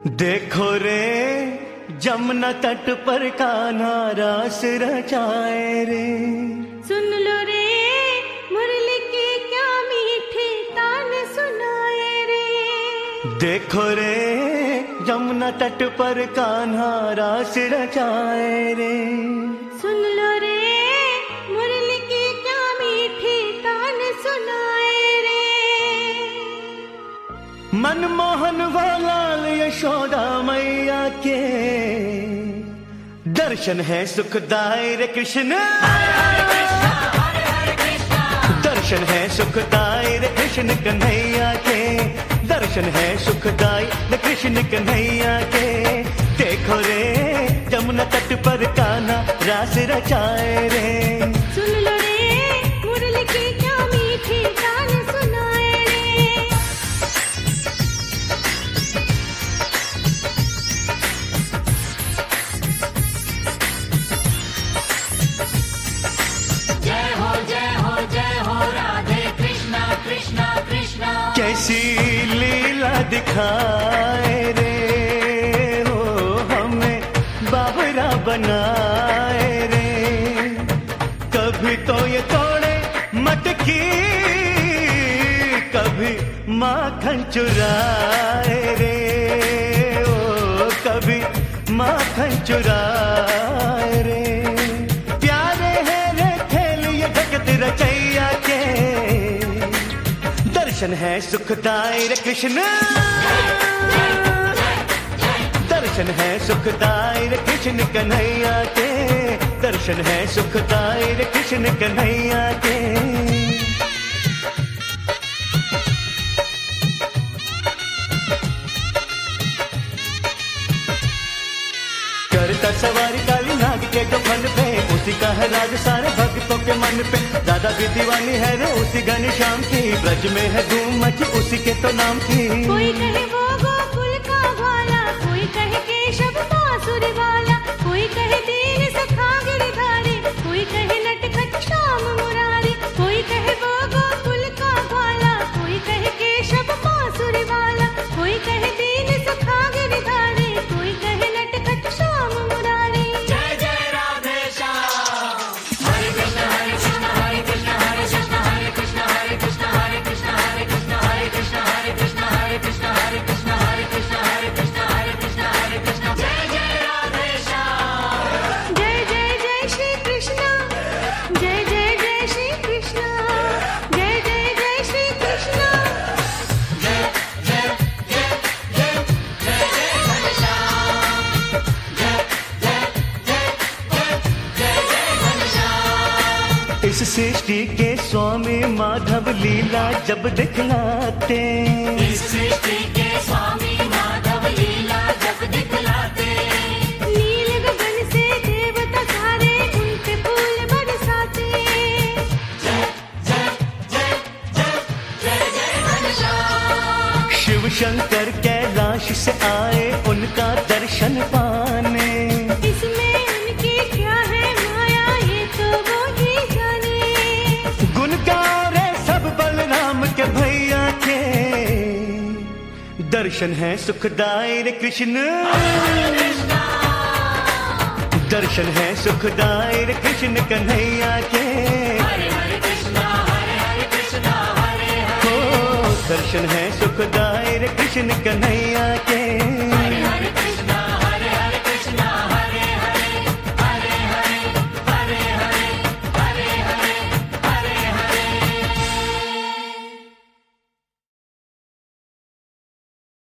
देखो रे जमुना तट पर कान्हा रास रचाए रे। सुन लो रे मुरली के क्या मीठे तान सुनाए रे। देखो रे जमुना तट पर कान्हा रास रचाए रे। सुन लो रे मुरली के क्या मीठे तान सुनाए रे। मनमोहन व लाल यशोदा मैया के दर्शन है सुखदाई रे कृष्ण। दर्शन है सुखदाई रे कृष्ण कन्हैया के। दर्शन है सुखदाई रे कृष्ण कन्हैया के। देखो रे जमुना तट पर कान्हा रास रचाए रे। सुन लो रे मुरली के क्या मीठे तान सुनाए रे। जय हो राधे कृष्णा कृष्णा कृष्णा। कैसी लीला दिखाए रे हो हमें बाबरा बनाए रे। कभी तो ये तोड़े मटकी कभी माखन चुराए रे। ओ कभी माखन चुराए रे। प्यारे है रे खेल ये जगत रचैया के। दर्शन है सुखदाई रे कृष्ण। दर्शन है सुखदाई रे कृष्ण कन्हैया के। दर्शन है सुखदाई रे कृष्ण कन्हैया के। करता सवारी काली नाग के कफन पे। उसी का है राज सारे भक्तों के मन पे। दादा भी दीवानी है रे उसी घनश्याम की। ब्रज में है धूम मची उसी के तो नाम की। कोई कहे वो गोकुल का ग्वाला, कोई कहे केशव बांसुरी वाला, कोई कहे दीन सखा गिरधारी, कोई कहे नटखट श्याम मुरारी। कोई कहे वो गोकुल का ग्वाला, कोई कहे केशव बांसुरी वाला, कोई कहे दीन सखा गिरधारी, कोई कहे नटखट श्याम मुरारी। जय जय राधे श्याम। हरे कृष्ण हरे कृष्ण हरे कृष्ण हरे कृष्ण हरे कृष्ण हरे कृष्ण हरे कृष्ण हरे कृष्ण हरे कृष्ण हरे कृष्ण हरे कृष्ण हरे कृष्ण हरे कृष्ण हरे कृष्ण हरे कृष्ण। जय जय राधे श्याम। जय जय जय श्री कृष्ण। जय जय जय श्री कृष्ण। जय जय जय श्री कृष्ण। जय जय जय जय जय जय घनश्याम। जय जय जय जय जय जय घनश्याम। इस सृष्टि के स्वामी माधव लीला जब दिखलाते। इस सृष्टि के स्वामी माधव लीला जब दिखलाते। नील गगन से देवता सारे उनके फूल बरसाते। जय जय जय जय जय जय घनश्याम। शिव शंकर कैलाश से आए उनका दर्शन पाने। इसमें उनकी क्या है माया ये तो वो ही जाने। गुण गारे सब बलराम के भैया के। दर्शन है सुखदाई रे कृष्ण। दर्शन है सुखदाई रे कृष्ण कन्हैया के। हरे हरे कृष्णा हरे हो दर्शन है सुखदाई रे कृष्ण कन्हैया